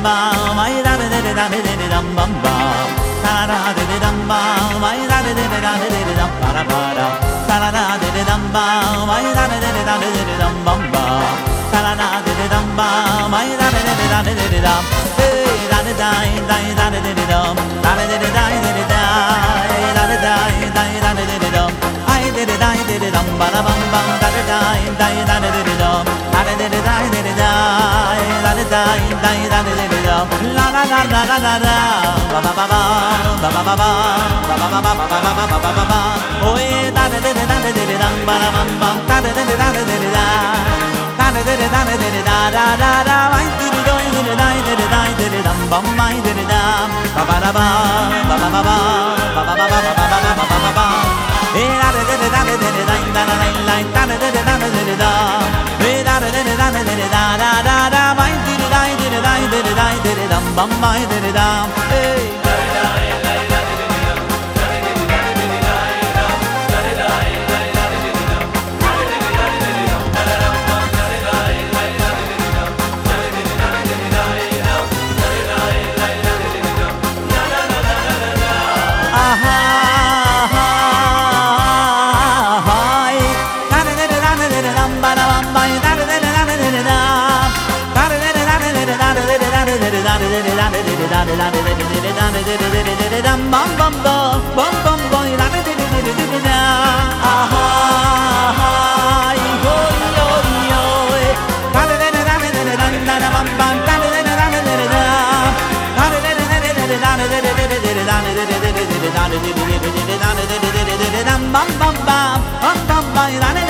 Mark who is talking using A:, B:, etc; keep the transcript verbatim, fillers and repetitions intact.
A: bam, ay da da da da da dum bum bum. Ta da da da dum bum, ay da da da da da dum ba da ba da. Ta da da da dum bum, ay da da da da da dum bum bum. Ta da da da dum bum, ay da da da da da dum. Hey da da da da da da da dum, da da da da da da da, da da da da da da dum. Ay da da da da dum ba da bum bum, da da da da da da dum, da da da da da da da, da da da da da da dum. La la la la la la la, ba ba ba ba, ba ba ba ba, ba ba ba ba ba ba ba ba ba ba. Oh yeah, da da da da da da dum ba da bum bum, da da da da da da da, da da da da da da da da da. Ay da da da da da da da da dum bum, ay da da da, ba ba da ba, ba ba ba ba, ba ba ba ba ba ba ba ba ba. Hey da da da da da da da da da da da da da da da da da da. Hey da da da da da da da da da da. Ay da da da da da da da da dum bum, ay da da da. Hey. Bum bum bum bum bum bum